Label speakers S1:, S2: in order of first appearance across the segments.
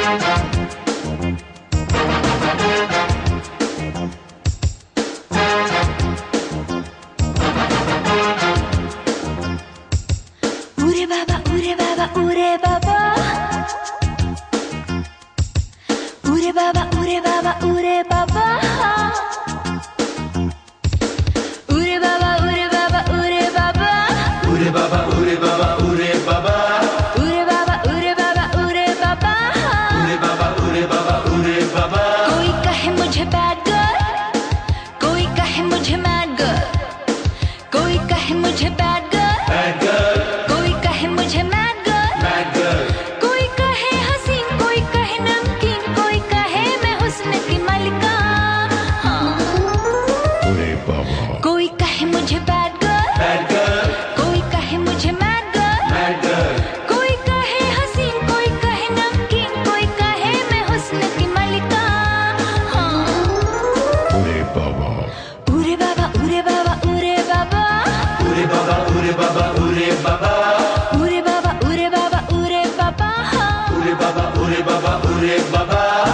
S1: उरे बाबा उरे बाबा उरे बाबा उरे बाबा उरे बाबा उरे बाबा उरे बाबा उरे बाबा उरे बाबा
S2: उरे बाबा उरे बाबा उरे बाबा
S1: उरे बाबा उरे बाबा उरे बाबा
S2: उरे बाबा उरे बाबा उरे बाबा।
S1: कोई कहे मुझे बैड गर्ल, कोई कहे मुझे मैड गर्ल, कोई कहे मुझे बैड गर्ल,
S2: बैड गर्ल,
S1: कोई कहे मुझे मैड गर्ल,
S2: बैड गर्ल,
S1: कोई कहे हसीन, कोई कहे नमकीन, कोई कहे मैं हुस्न की मलिका। हाँ।
S2: उरे बाबा।
S1: कोई कहे मुझे बैड गर्ल,
S2: बैड गर्ल,
S1: कोई कहे मुझे मैड गर्ल,
S2: बैड गर्ल,
S1: कोई कहे हसीन, कोई कहे नमकीन, कोई कहे मैं हुस्न की मलिका। हाँ।
S2: उरे बाबा।
S1: उरे बाबा उरे बाबा उरे बाबा
S2: उरे बाबा उरे बाबा उरे बाबा
S1: उरे बाबा उरे बाबा उरे बाबा। हाँ।
S2: उरे बाबा उरे बाबा उरे बाबा।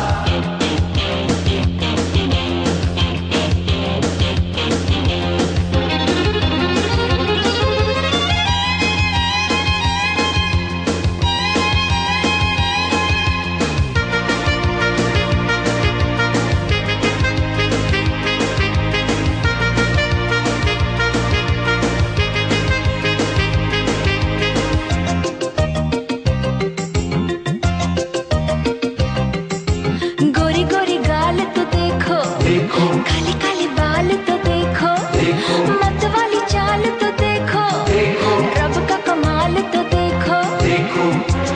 S1: गोरी गोरी गाल तो देखो,
S2: देखो,
S1: काले काले बाल तो देखो,
S2: देखो,
S1: मत वाली चाल तो देखो,
S2: देखो,
S1: रब का कमाल तो देखो।
S2: देखो।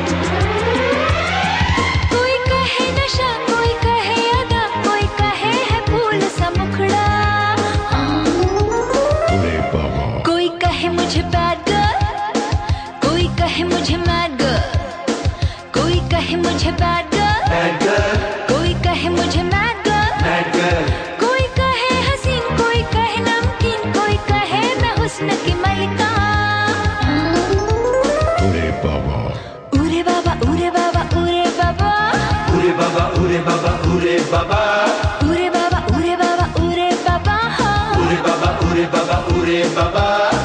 S1: कोई कहे नशा, कोई कहे अदा, कोई कहे है फूल सा मुखड़ा। हाँ।
S2: उरे बाबा।
S1: कोई कहे मुझे बैड गर्ल, कोई कहे मुझे मैड गर्ल, कोई कहे मुझे बैड गर्ल,
S2: बैड गर्ल,
S1: कोई कहे मुझे मैड गर्ल,
S2: बैड गर्ल,
S1: कोई कहे हसीन, कोई कहे नमकीन, कोई कहे मैं हुस्न की मलिका।
S2: उरे बाबा।
S1: उरे बाबा उरे बाबा उरे बाबा
S2: उरे बाबा उरे बाबा उरे बाबा
S1: उरे बाबा उरे बाबा उरे बाबा। हाँ।
S2: उरे बाबा उरे बाबा उरे बाबा।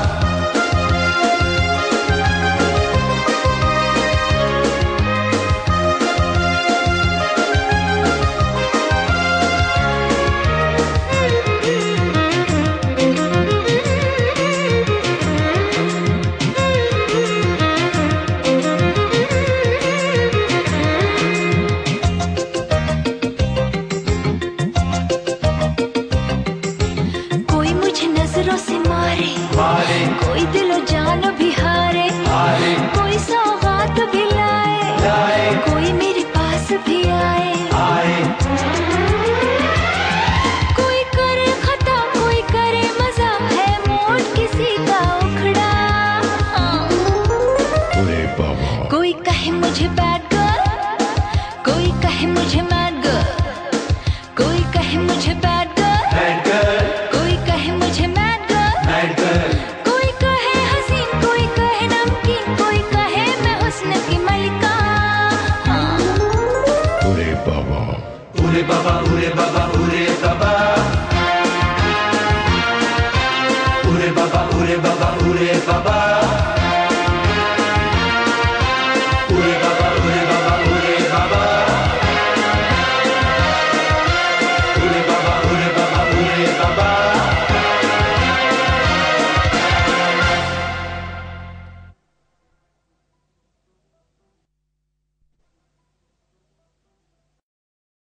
S1: कोई मुझे नजरों से मारे,
S2: मारे,
S1: कोई दिलो जान भी हारे,
S2: हारे,
S1: कोई सौगात भी लाए,
S2: लाए,
S1: कोई मेरे पास भी आए।
S2: आए,
S1: कोई करे खता, कोई करे मजा, है मूड किसी का उखड़ा। हाँ।
S2: उरे बाबा।
S1: कोई कहे मुझे बैड गर्ल, कोई कहे मुझे मैड गर्ल, कोई कहे मुझे बैड गर्ल,
S2: बैड गर्ल,
S1: कोई कहे मुझे मैड गर्ल,
S2: बैड गर्ल,
S1: कोई कहे हसीन, कोई कहे नमकीन, कोई कहे मैं हुस्न की मलिका। हाँ।
S2: उरे बाबा। उरे बाबा उरे बाबा उरे बाबा